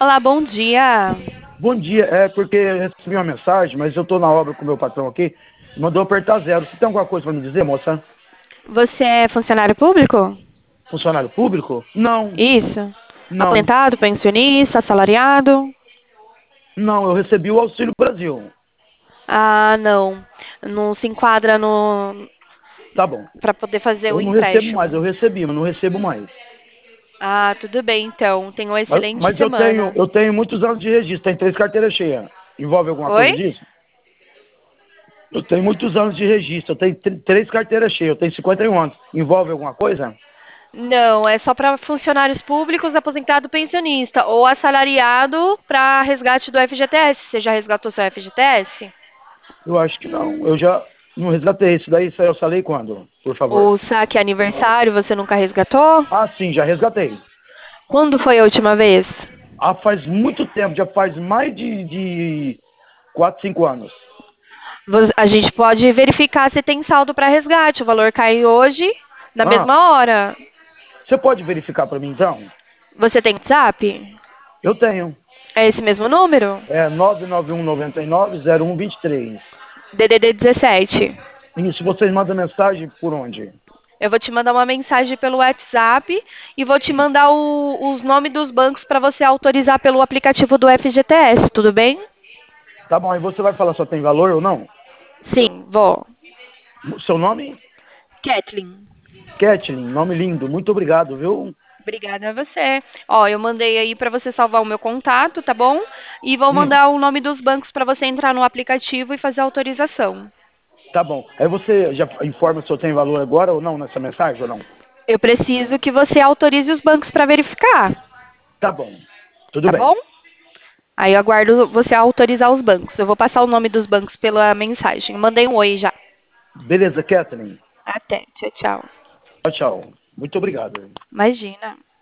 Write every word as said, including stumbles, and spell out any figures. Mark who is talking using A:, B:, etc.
A: Olá, bom dia.
B: Bom dia, é porque eu recebi uma mensagem, mas eu estou na obra com o meu patrão aqui, mandou apertar zero. Você tem alguma coisa para me dizer, moça?
A: Você é funcionário público?
B: Funcionário público? Não,
A: Isso.
B: não,
A: Aposentado, pensionista, assalariado?
B: não, eu recebi o Auxílio Brasil.
A: Ah, não. Não se enquadra no
B: Tá bom.
A: para poder fazer o
B: Eu não recebo mais,
A: empréstimo.
B: eu recebi, mas não recebo mais.
A: Ah, tudo bem então. Tenha uma
B: Mas,
A: excelente
B: mas eu tenho,
A: semana.
B: eu tenho muitos anos de registro, tem três carteiras cheias. Envolve alguma
A: Oi?
B: coisa disso? Eu tenho muitos anos de registro, eu tenho tr- três carteiras cheias, eu tenho cinquenta e um anos. Envolve alguma coisa?
A: Não, é só para funcionários públicos, aposentado, pensionista ou assalariado para resgate do F G T S. Você já resgatou seu F G T S?
B: Eu acho que não. Eu já não resgatei. Isso daí eu falei quando, por favor?
A: O saque aniversário você nunca resgatou?
B: Ah, sim, já resgatei.
A: Quando foi a última vez?
B: Ah, faz muito tempo, já faz mais de, de quatro, cinco anos.
A: Vo- A gente pode verificar se tem saldo para resgate. O valor cai hoje, na
B: Ah,
A: mesma hora.
B: você pode verificar para mim então?
A: Você tem WhatsApp?
B: Eu tenho.
A: É esse mesmo número?
B: É nove nove um nove nove zero um dois três.
A: D D D dezessete.
B: Isso, vocês mandam mensagem por onde?
A: Eu vou te mandar uma mensagem pelo WhatsApp e vou te
B: Sim.
A: mandar o- os nomes dos bancos para você autorizar pelo aplicativo do F G T S, tudo bem?
B: Tá bom, aí você vai falar só tem valor ou não?
A: Sim, vou.
B: Seu nome?
A: Kathleen.
B: Kathleen, nome lindo. Muito obrigado, viu?
A: Obrigada a você. Ó, eu mandei aí para você salvar o meu contato, tá bom? E vou
B: Hum,
A: mandar o nome dos bancos para você entrar no aplicativo e fazer a autorização.
B: tá bom. Aí você já informa se eu tenho valor agora ou não nessa mensagem ou não?
A: Eu preciso que você autorize os bancos para verificar,
B: Tá bom. Tudo
A: tá
B: bem.
A: bom? Aí eu aguardo você autorizar os bancos. Eu vou passar o nome dos bancos pela mensagem. Mandei um oi já.
B: Beleza, Kathleen.
A: Até. Tchau, tchau.
B: Tchau, tchau. Muito obrigado.
A: Imagina.